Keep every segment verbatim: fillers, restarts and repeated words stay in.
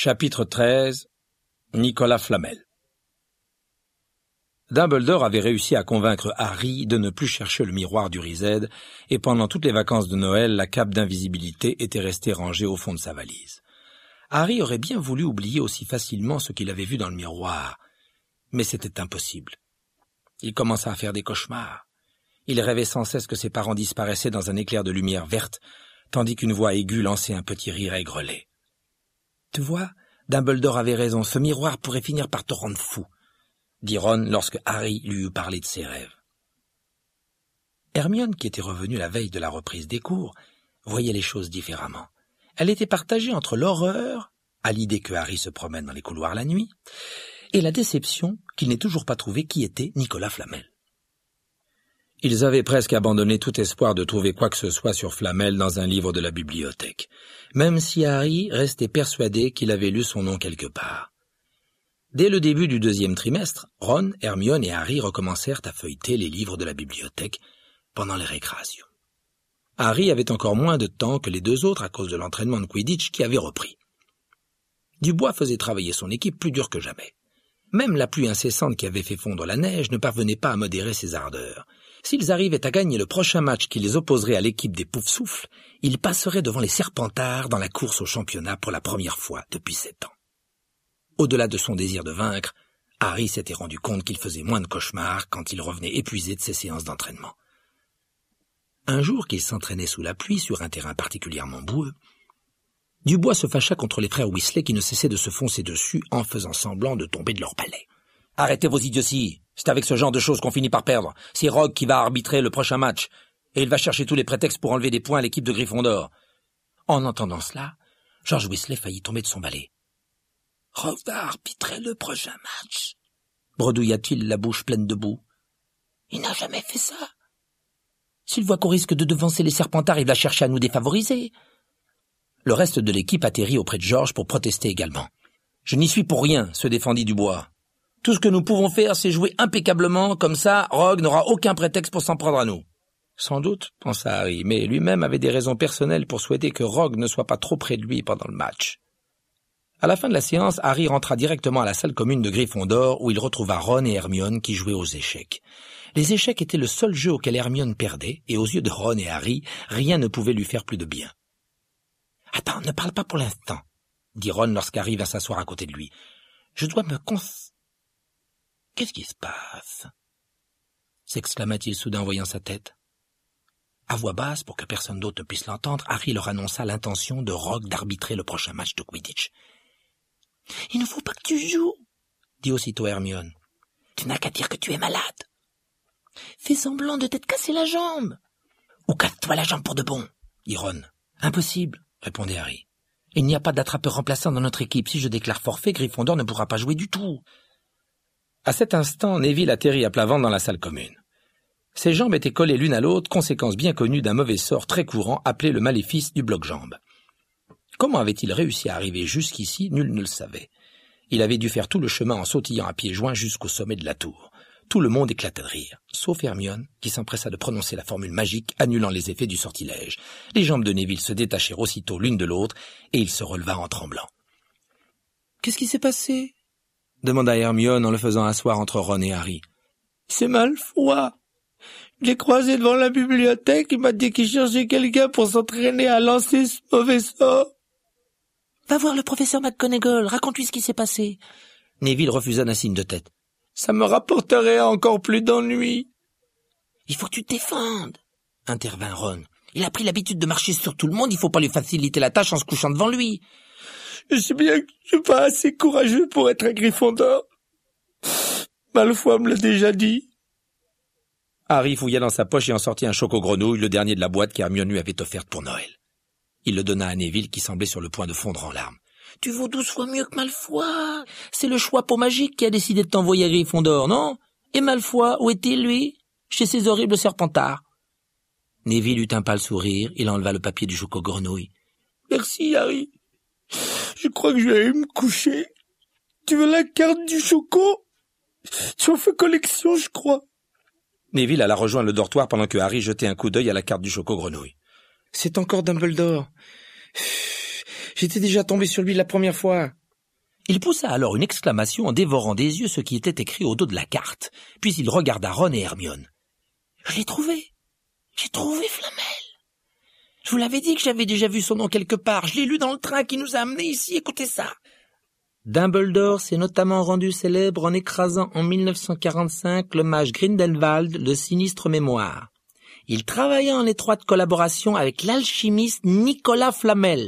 Chapitre treize. Nicolas Flamel. Dumbledore avait réussi à convaincre Harry de ne plus chercher le miroir du Riséd, et pendant toutes les vacances de Noël, la cape d'invisibilité était restée rangée au fond de sa valise. Harry aurait bien voulu oublier aussi facilement ce qu'il avait vu dans le miroir, mais c'était impossible. Il commença à faire des cauchemars. Il rêvait sans cesse que ses parents disparaissaient dans un éclair de lumière verte, tandis qu'une voix aiguë lançait un petit rire aigrelé. « Tu vois, Dumbledore avait raison, ce miroir pourrait finir par te rendre fou, » dit Ron lorsque Harry lui eut parlé de ses rêves. Hermione, qui était revenue la veille de la reprise des cours, voyait les choses différemment. Elle était partagée entre l'horreur, à l'idée que Harry se promène dans les couloirs la nuit, et la déception qu'il n'ait toujours pas trouvé qui était Nicolas Flamel. Ils avaient presque abandonné tout espoir de trouver quoi que ce soit sur Flamel dans un livre de la bibliothèque, même si Harry restait persuadé qu'il avait lu son nom quelque part. Dès le début du deuxième trimestre, Ron, Hermione et Harry recommencèrent à feuilleter les livres de la bibliothèque pendant les récréations. Harry avait encore moins de temps que les deux autres à cause de l'entraînement de Quidditch qui avait repris. Dubois faisait travailler son équipe plus dur que jamais. Même la pluie incessante qui avait fait fondre la neige ne parvenait pas à modérer ses ardeurs. S'ils arrivaient à gagner le prochain match qui les opposerait à l'équipe des Poufsouffles, ils passeraient devant les Serpentards dans la course au championnat pour la première fois depuis sept ans. Au-delà de son désir de vaincre, Harry s'était rendu compte qu'il faisait moins de cauchemars quand il revenait épuisé de ses séances d'entraînement. Un jour qu'il s'entraînait sous la pluie sur un terrain particulièrement boueux, Dubois se fâcha contre les frères Weasley qui ne cessaient de se foncer dessus en faisant semblant de tomber de leur balai. « Arrêtez vos idioties, c'est avec ce genre de choses qu'on finit par perdre. C'est Rogue qui va arbitrer le prochain match, et il va chercher tous les prétextes pour enlever des points à l'équipe de Gryffondor. » En entendant cela, George Weasley faillit tomber de son balai. « Rogue va arbitrer le prochain match ?» bredouilla-t-il, la bouche pleine de boue. « Il n'a jamais fait ça. S'il voit qu'on risque de devancer les Serpentards, il va chercher à nous défavoriser. » Le reste de l'équipe atterrit auprès de George pour protester également. « Je n'y suis pour rien, » se défendit Dubois. « Tout ce que nous pouvons faire, c'est jouer impeccablement, comme ça, Rogue n'aura aucun prétexte pour s'en prendre à nous. » Sans doute, pensa Harry, mais lui-même avait des raisons personnelles pour souhaiter que Rogue ne soit pas trop près de lui pendant le match. À la fin de la séance, Harry rentra directement à la salle commune de Gryffondor où il retrouva Ron et Hermione qui jouaient aux échecs. Les échecs étaient le seul jeu auquel Hermione perdait, et aux yeux de Ron et Harry, rien ne pouvait lui faire plus de bien. « Attends, ne parle pas pour l'instant, » dit Ron lorsqu'Harry vint s'asseoir à côté de lui. « Je dois me cons... » « Qu'est-ce qui se passe ?» s'exclama-t-il soudain en voyant sa tête. À voix basse, pour que personne d'autre ne puisse l'entendre, Harry leur annonça l'intention de Rogue d'arbitrer le prochain match de Quidditch. « Il ne faut pas que tu joues, » dit aussitôt Hermione. « Tu n'as qu'à dire que tu es malade. Fais semblant de t'être cassé la jambe. Ou casse-toi la jambe pour de bon, » dit Ron. « Impossible, » répondait Harry. « Il n'y a pas d'attrapeur remplaçant dans notre équipe. Si je déclare forfait, Gryffondor ne pourra pas jouer du tout. » À cet instant, Neville atterrit à plat ventre dans la salle commune. Ses jambes étaient collées l'une à l'autre, conséquence bien connue d'un mauvais sort très courant appelé le maléfice du bloc-jambe. Comment avait-il réussi à arriver jusqu'ici, nul ne le savait. Il avait dû faire tout le chemin en sautillant à pieds joints jusqu'au sommet de la tour. Tout le monde éclata de rire, sauf Hermione, qui s'empressa de prononcer la formule magique annulant les effets du sortilège. Les jambes de Neville se détachèrent aussitôt l'une de l'autre, et il se releva en tremblant. « Qu'est-ce qui s'est passé ?» demanda Hermione en le faisant asseoir entre Ron et Harry. « C'est Malfoy. Je l'ai croisé devant la bibliothèque, il m'a dit qu'il cherchait quelqu'un pour s'entraîner à lancer ce mauvais sort. »« Va voir le professeur McGonagall, raconte-lui ce qui s'est passé. » Neville refusa d'un signe de tête. « Ça me rapporterait encore plus d'ennuis. »« Il faut que tu te défendes, » intervint Ron. « Il a pris l'habitude de marcher sur tout le monde, il faut pas lui faciliter la tâche en se couchant devant lui. »« Je sais bien que je suis pas assez courageux pour être un Gryffondor. Malfoy me l'a déjà dit. » Harry fouilla dans sa poche et en sortit un choco-grenouille, le dernier de la boîte qu'Hermione lui avait offerte pour Noël. Il le donna à Neville qui semblait sur le point de fondre en larmes. « Tu vaux douze fois mieux que Malfoy. C'est le choix pour magique qui a décidé de t'envoyer à Gryffondor, non? Et Malfoy, où est-il, lui? Chez ces horribles Serpentards. » Neville eut un pâle sourire, il enleva le papier du choco-grenouille. « Merci, Harry. Je crois que je vais aller me coucher. Tu veux la carte du choco? Tu en fais collection, je crois. » Neville alla rejoindre le dortoir pendant que Harry jetait un coup d'œil à la carte du choco-grenouille. « C'est encore Dumbledore. J'étais déjà tombé sur lui la première fois. Il poussa alors une exclamation en dévorant des yeux ce qui était écrit au dos de la carte, puis il regarda Ron et Hermione. « Je l'ai trouvé. J'ai trouvé Flamel. Je vous l'avais dit que j'avais déjà vu son nom quelque part. Je l'ai lu dans le train qui nous a amenés ici. Écoutez ça. » Dumbledore s'est notamment rendu célèbre en écrasant en mille neuf cent quarante-cinq le mage Grindelwald de sinistre mémoire. Il travaillait en étroite collaboration avec l'alchimiste Nicolas Flamel.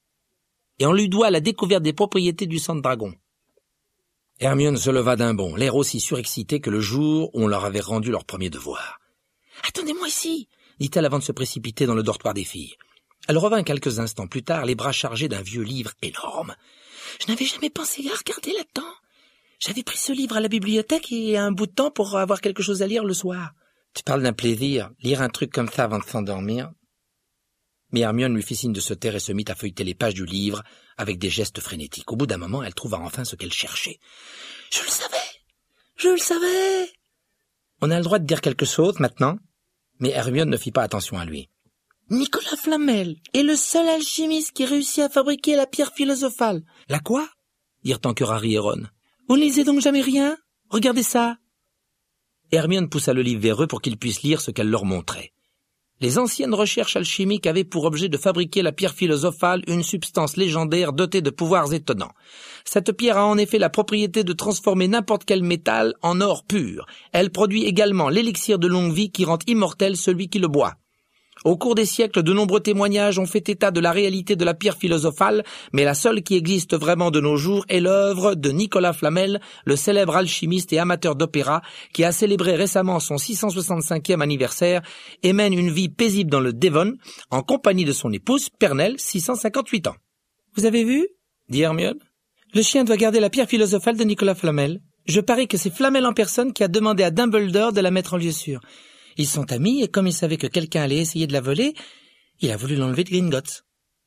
Et on lui doit la découverte des propriétés du sang de dragon. Hermione se leva d'un bond, l'air aussi surexcité que le jour où on leur avait rendu leur premier devoir. « Attendez-moi ici !» dit-elle avant de se précipiter dans le dortoir des filles. Elle revint quelques instants plus tard, les bras chargés d'un vieux livre énorme. « Je n'avais jamais pensé à regarder là-dedans. J'avais pris ce livre à la bibliothèque et un bout de temps pour avoir quelque chose à lire le soir. »« Tu parles d'un plaisir, lire un truc comme ça avant de s'endormir ?» Mais Hermione lui fit signe de se taire et se mit à feuilleter les pages du livre avec des gestes frénétiques. Au bout d'un moment, elle trouva enfin ce qu'elle cherchait. « Je le savais! Je le savais !» « On a le droit de dire quelque chose maintenant ?» Mais Hermione ne fit pas attention à lui. « Nicolas Flamel est le seul alchimiste qui réussit à fabriquer la pierre philosophale. »« La quoi ?» dirent en chœur Harry et Ron. « Vous ne lisez donc jamais rien ? Regardez ça !» Hermione poussa le livre vers eux pour qu'ils puissent lire ce qu'elle leur montrait. Les anciennes recherches alchimiques avaient pour objet de fabriquer la pierre philosophale, une substance légendaire dotée de pouvoirs étonnants. Cette pierre a en effet la propriété de transformer n'importe quel métal en or pur. Elle produit également l'élixir de longue vie qui rend immortel celui qui le boit. Au cours des siècles, de nombreux témoignages ont fait état de la réalité de la pierre philosophale, mais la seule qui existe vraiment de nos jours est l'œuvre de Nicolas Flamel, le célèbre alchimiste et amateur d'opéra, qui a célébré récemment son six cent soixante-cinquième anniversaire et mène une vie paisible dans le Devon, en compagnie de son épouse, Pernelle, six cent cinquante-huit ans. « Vous avez vu ?» dit Hermione. « Le chien doit garder la pierre philosophale de Nicolas Flamel. Je parie que c'est Flamel en personne qui a demandé à Dumbledore de la mettre en lieu sûr. Ils sont amis, et comme il savait que quelqu'un allait essayer de la voler, il a voulu l'enlever de Gringotts.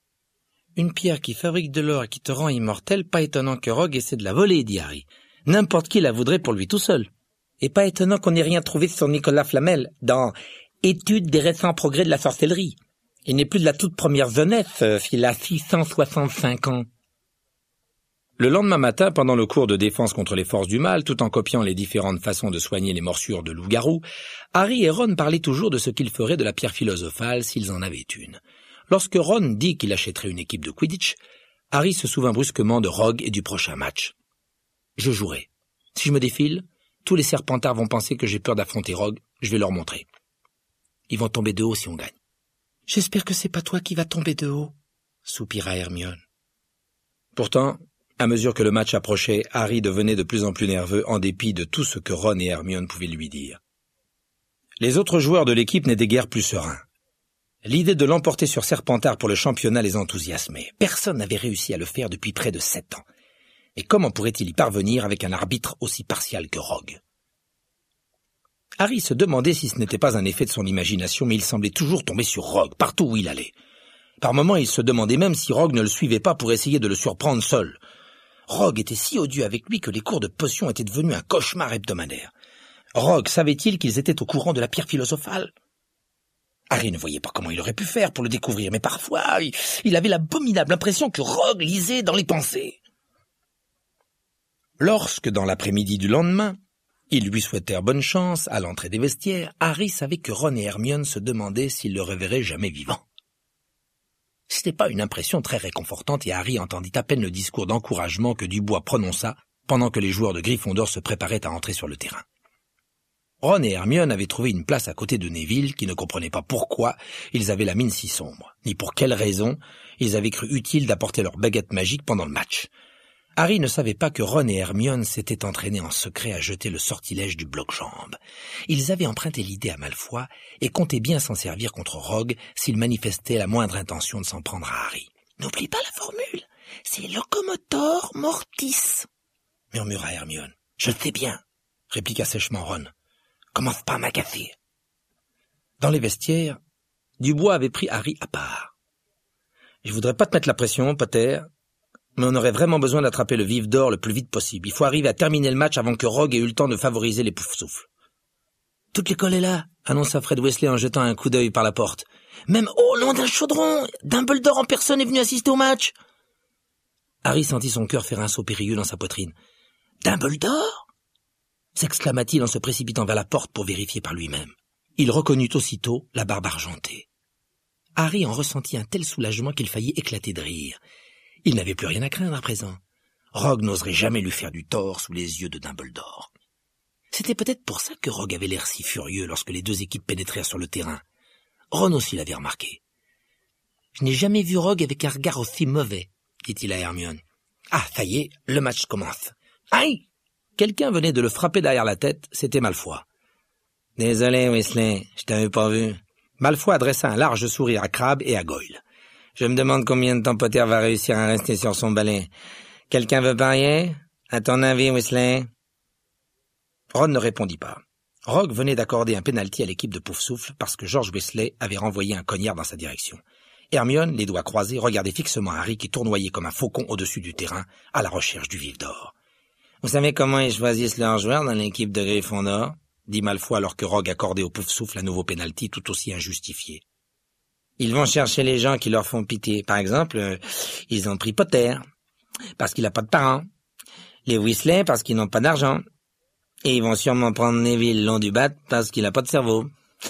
Une pierre qui fabrique de l'or et qui te rend immortel, pas étonnant que Rogue essaie de la voler, dit Harry. N'importe qui la voudrait pour lui tout seul. Et pas étonnant qu'on n'ait rien trouvé sur Nicolas Flamel dans « Étude des récents progrès de la sorcellerie ». Il n'est plus de la toute première jeunesse, euh, s'il a six cent soixante-cinq ans. Le lendemain matin, pendant le cours de défense contre les forces du mal, tout en copiant les différentes façons de soigner les morsures de loup-garou, Harry et Ron parlaient toujours de ce qu'ils feraient de la pierre philosophale s'ils en avaient une. Lorsque Ron dit qu'il achèterait une équipe de Quidditch, Harry se souvint brusquement de Rogue et du prochain match. « Je jouerai. Si je me défile, tous les Serpentards vont penser que j'ai peur d'affronter Rogue, je vais leur montrer. Ils vont tomber de haut si on gagne. »« J'espère que c'est pas toi qui vas tomber de haut, » soupira Hermione. Pourtant, à mesure que le match approchait, Harry devenait de plus en plus nerveux en dépit de tout ce que Ron et Hermione pouvaient lui dire. Les autres joueurs de l'équipe n'étaient guère plus sereins. L'idée de l'emporter sur Serpentard pour le championnat les enthousiasmait. Personne n'avait réussi à le faire depuis près de sept ans. Et comment pourrait-il y parvenir avec un arbitre aussi partial que Rogue ? Harry se demandait si ce n'était pas un effet de son imagination, mais il semblait toujours tomber sur Rogue, partout où il allait. Par moments, il se demandait même si Rogue ne le suivait pas pour essayer de le surprendre seul. Rogue était si odieux avec lui que les cours de potions étaient devenus un cauchemar hebdomadaire. Rogue savait-il qu'ils étaient au courant de la pierre philosophale ? Harry ne voyait pas comment il aurait pu faire pour le découvrir, mais parfois, il, il avait l'abominable impression que Rogue lisait dans les pensées. Lorsque, dans l'après-midi du lendemain, ils lui souhaitèrent bonne chance à l'entrée des vestiaires, Harry savait que Ron et Hermione se demandaient s'ils le reverraient jamais vivant. Ce n'était pas une impression très réconfortante et Harry entendit à peine le discours d'encouragement que Dubois prononça pendant que les joueurs de Gryffondor se préparaient à entrer sur le terrain. Ron et Hermione avaient trouvé une place à côté de Neville qui ne comprenait pas pourquoi ils avaient la mine si sombre, ni pour quelle raison ils avaient cru utile d'apporter leur baguette magique pendant le match. Harry ne savait pas que Ron et Hermione s'étaient entraînés en secret à jeter le sortilège du bloc-jambe. Ils avaient emprunté l'idée à Malfoy et comptaient bien s'en servir contre Rogue s'il manifestait la moindre intention de s'en prendre à Harry. « N'oublie pas la formule, c'est Locomotor Mortis » murmura Hermione. « Je le sais bien » répliqua sèchement Ron. « Commence pas à m'agacer. » Dans les vestiaires, Dubois avait pris Harry à part. « Je voudrais pas te mettre la pression, Potter, mais on aurait vraiment besoin d'attraper le vif d'or le plus vite possible. Il faut arriver à terminer le match avant que Rogue ait eu le temps de favoriser les poufs-souffles. »« Toute l'école est là, » annonça Fred Weasley en jetant un coup d'œil par la porte. « Même au nom d'un chaudron, Dumbledore en personne est venu assister au match. » Harry sentit son cœur faire un saut périlleux dans sa poitrine. « Dumbledore » s'exclama-t-il en se précipitant vers la porte pour vérifier par lui-même. Il reconnut aussitôt la barbe argentée. Harry en ressentit un tel soulagement qu'il faillit éclater de rire. Il n'avait plus rien à craindre à présent. Rogue n'oserait jamais lui faire du tort sous les yeux de Dumbledore. C'était peut-être pour ça que Rogue avait l'air si furieux lorsque les deux équipes pénétrèrent sur le terrain. Ron aussi l'avait remarqué. « Je n'ai jamais vu Rogue avec un regard aussi mauvais, » dit-il à Hermione. « Ah, ça y est, le match commence. »« Aïe !» Quelqu'un venait de le frapper derrière la tête, c'était Malfoy. « Désolé, Weasley, je t'avais pas vu. » Malfoy adressa un large sourire à Crabbe et à Goyle. « Je me demande combien de temps Potter va réussir à rester sur son balai. Quelqu'un veut parier? À ton avis, Weasley ?» Ron ne répondit pas. Rogue venait d'accorder un pénalty à l'équipe de Poufsouffle parce que George Weasley avait renvoyé un cognard dans sa direction. Hermione, les doigts croisés, regardait fixement Harry qui tournoyait comme un faucon au-dessus du terrain à la recherche du vif d'or. « Vous savez comment ils choisissent leurs joueurs dans l'équipe de Gryffondor ?» dit Malfoy alors que Rogue accordait au Poufsouffle un nouveau pénalty tout aussi injustifié. « Ils vont chercher les gens qui leur font pitié. Par exemple, euh, ils ont pris Potter, parce qu'il n'a pas de parents. Les Weasley, parce qu'ils n'ont pas d'argent. Et ils vont sûrement prendre Neville long du bat, parce qu'il n'a pas de cerveau. »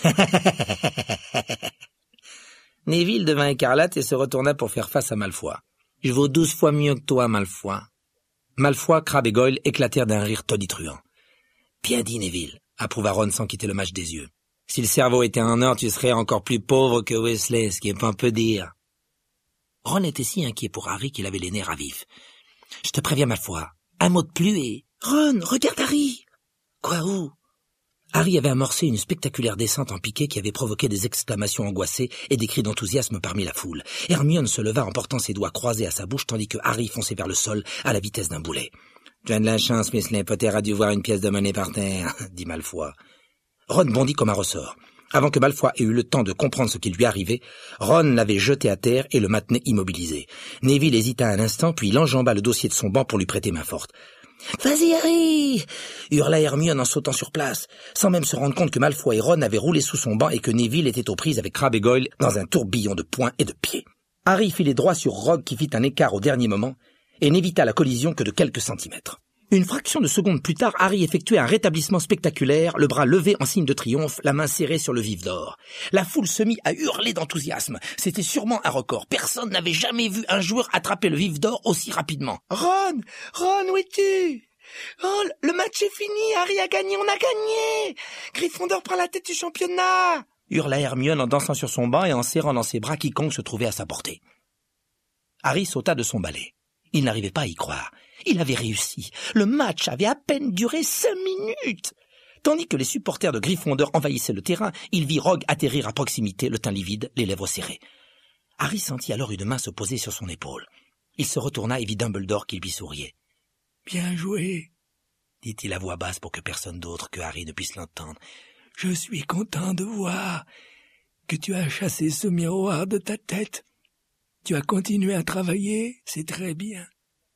Neville devint écarlate et se retourna pour faire face à Malfoy. « Je vaux douze fois mieux que toi, Malfoy. » Malfoy, Crabbe et Goyle éclatèrent d'un rire tonitruant. « Bien dit, Neville, » approuva Ron sans quitter le match des yeux. « Si le cerveau était en or, tu serais encore plus pauvre que Weasley, ce qui est pas peu dire. » Ron était si inquiet pour Harry qu'il avait les nerfs à vif. « Je te préviens, Malfoy, un mot de plus et... »« Ron, regarde Harry !»« Quoi, où ?» Harry avait amorcé une spectaculaire descente en piqué qui avait provoqué des exclamations angoissées et des cris d'enthousiasme parmi la foule. Hermione se leva en portant ses doigts croisés à sa bouche tandis que Harry fonçait vers le sol à la vitesse d'un boulet. « Tu as de la chance, Weasley. Potter a dû voir une pièce de monnaie par terre, » dit Malfoy. Ron bondit comme un ressort. Avant que Malfoy ait eu le temps de comprendre ce qui lui arrivait, Ron l'avait jeté à terre et le maintenait immobilisé. Neville hésita un instant, puis il enjamba le dossier de son banc pour lui prêter main forte. « Vas-y, Harry !» hurla Hermione en sautant sur place, sans même se rendre compte que Malfoy et Ron avaient roulé sous son banc et que Neville était aux prises avec Crabbe et Goyle dans un tourbillon de poings et de pieds. Harry filait droit sur Rogue qui fit un écart au dernier moment et n'évita la collision que de quelques centimètres. Une fraction de seconde plus tard, Harry effectuait un rétablissement spectaculaire, le bras levé en signe de triomphe, la main serrée sur le vif d'or. La foule se mit à hurler d'enthousiasme. C'était sûrement un record. Personne n'avait jamais vu un joueur attraper le vif d'or aussi rapidement. « Ron, Ron, où es-tu ? Oh, le match est fini, Harry a gagné, on a gagné ! Gryffondor prend la tête du championnat !» hurla Hermione en dansant sur son banc et en serrant dans ses bras quiconque se trouvait à sa portée. Harry sauta de son balai. Il n'arrivait pas à y croire. Il avait réussi. Le match avait à peine duré cinq minutes. Tandis que les supporters de Gryffondor envahissaient le terrain, il vit Rogue atterrir à proximité, le teint livide, les lèvres serrées. Harry sentit alors une main se poser sur son épaule. Il se retourna et vit Dumbledore qui lui souriait. « Bien joué !» dit-il à voix basse pour que personne d'autre que Harry ne puisse l'entendre. « Je suis content de voir que tu as chassé ce miroir de ta tête. Tu as continué à travailler, c'est très bien. »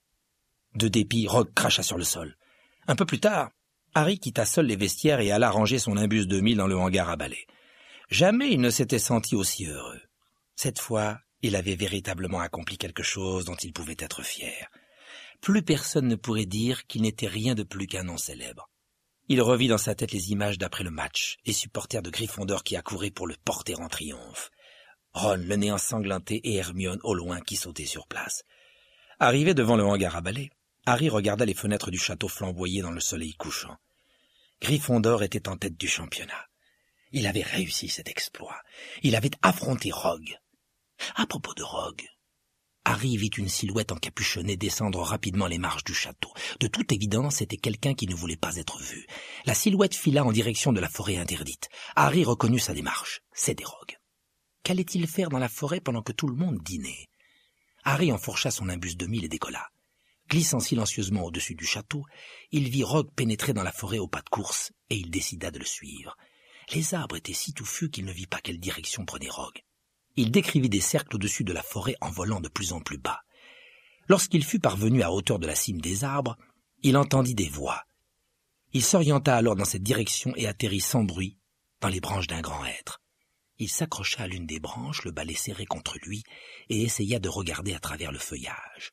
De dépit, Rogue cracha sur le sol. Un peu plus tard, Harry quitta seul les vestiaires et alla ranger son imbus de mille dans le hangar à balai. Jamais il ne s'était senti aussi heureux. Cette fois, il avait véritablement accompli quelque chose dont il pouvait être fier. Plus personne ne pourrait dire qu'il n'était rien de plus qu'un nom célèbre. Il revit dans sa tête les images d'après le match, les supporters de Gryffondor qui accouraient pour le porter en triomphe. Ron, le nez ensanglanté, et Hermione au loin qui sautait sur place. Arrivé devant le hangar à balai, Harry regarda les fenêtres du château flamboyer dans le soleil couchant. Gryffondor était en tête du championnat. Il avait réussi cet exploit. Il avait affronté Rogue. À propos de Rogue, Harry vit une silhouette encapuchonnée descendre rapidement les marches du château. De toute évidence, c'était quelqu'un qui ne voulait pas être vu. La silhouette fila en direction de la forêt interdite. Harry reconnut sa démarche. C'était Rogue. Qu'allait-il faire dans la forêt pendant que tout le monde dînait? Harry enfourcha son imbus de mille et décolla. Glissant silencieusement au-dessus du château, il vit Rogue pénétrer dans la forêt au pas de course, et il décida de le suivre. Les arbres étaient si touffus qu'il ne vit pas quelle direction prenait Rogue. Il décrivit des cercles au-dessus de la forêt en volant de plus en plus bas. Lorsqu'il fut parvenu à hauteur de la cime des arbres, il entendit des voix. Il s'orienta alors dans cette direction et atterrit sans bruit dans les branches d'un grand hêtre. Il s'accrocha à l'une des branches, le balai serré contre lui, et essaya de regarder à travers le feuillage.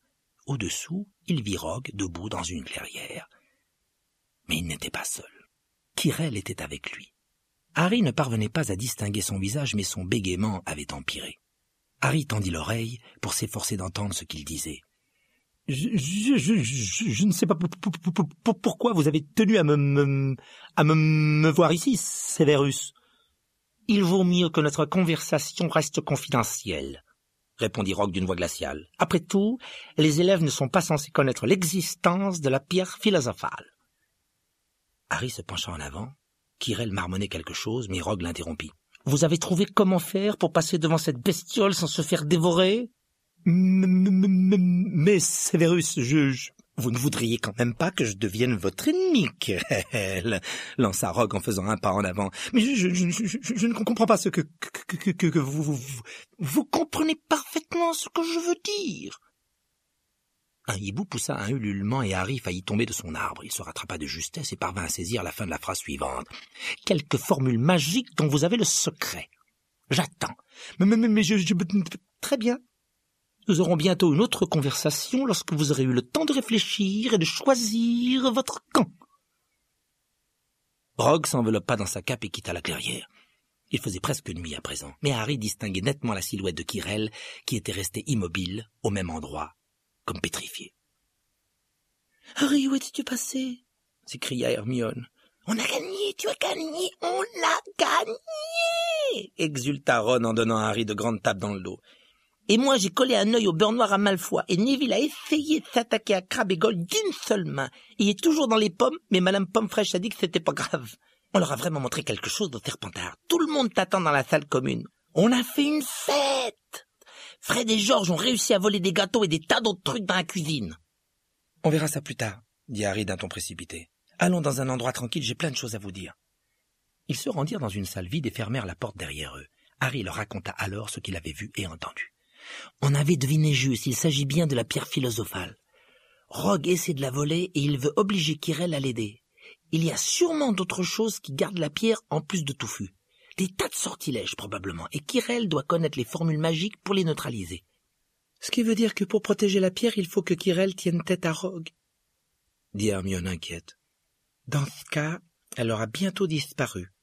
Au-dessous, il vit Rogue debout dans une clairière. Mais il n'était pas seul. Quirrell était avec lui. Harry ne parvenait pas à distinguer son visage, mais son bégaiement avait empiré. Harry tendit l'oreille pour s'efforcer d'entendre ce qu'il disait. Je, je, je, je, je ne sais pas p- p- p- p- pourquoi vous avez tenu à me, me, à me, me voir ici, Severus. Il vaut mieux que notre conversation reste confidentielle, répondit Rogue d'une voix glaciale. Après tout, les élèves ne sont pas censés connaître l'existence de la pierre philosophale. Harry se pencha en avant. Quirrell marmonnait quelque chose, mais Rogue l'interrompit. « Vous avez trouvé comment faire pour passer devant cette bestiole sans se faire dévorer ?»« Mais, Severus, je, je... Vous ne voudriez quand même pas que je devienne votre ennemi, Quirrell ?» lança Rogue en faisant un pas en avant. « Mais je, je, je, je, je ne comprends pas ce que, que, que, que, que vous, vous... Vous comprenez parfaitement ce que je veux dire !» Un hibou poussa un ululement et Harry faillit tomber de son arbre. Il se rattrapa de justesse et parvint à saisir la fin de la phrase suivante. « Quelque formule magique dont vous avez le secret. J'attends. Mais, mais, mais je, je... Très bien. Nous aurons bientôt une autre conversation lorsque vous aurez eu le temps de réfléchir et de choisir votre camp. » Rogue s'enveloppa dans sa cape et quitta la clairière. Il faisait presque nuit à présent, mais Harry distinguait nettement la silhouette de Quirrell qui était resté immobile au même endroit, comme pétrifié. « Harry, où étais-tu passé ?» s'écria Hermione. « On a gagné, tu as gagné, on a gagné !» exulta Ron en donnant à Harry de grandes tapes dans le dos. « Et moi, j'ai collé un œil au beurre noir à Malfoy, et Neville a essayé de s'attaquer à Crabbe et Goyle d'une seule main. Il est toujours dans les pommes, mais Madame Pomme-Fraîche a dit que c'était pas grave. On leur a vraiment montré quelque chose de Serpentard. Tout le monde t'attend dans la salle commune. On a fait une fête! Fred et George ont réussi à voler des gâteaux et des tas d'autres trucs dans la cuisine. »« On verra ça plus tard, » dit Harry d'un ton précipité. « Allons dans un endroit tranquille, j'ai plein de choses à vous dire. » Ils se rendirent dans une salle vide et fermèrent la porte derrière eux. Harry leur raconta alors ce qu'il avait vu et entendu. « On avait deviné juste, il s'agit bien de la pierre philosophale. Rogue essaie de la voler et il veut obliger Quirrell à l'aider. Il y a sûrement d'autres choses qui gardent la pierre en plus de Touffu. Des tas de sortilèges, probablement, et Quirrell doit connaître les formules magiques pour les neutraliser. Ce qui veut dire que pour protéger la pierre, il faut que Quirrell tienne tête à Rogue, dit Hermione inquiète. Dans ce cas, elle aura bientôt disparu,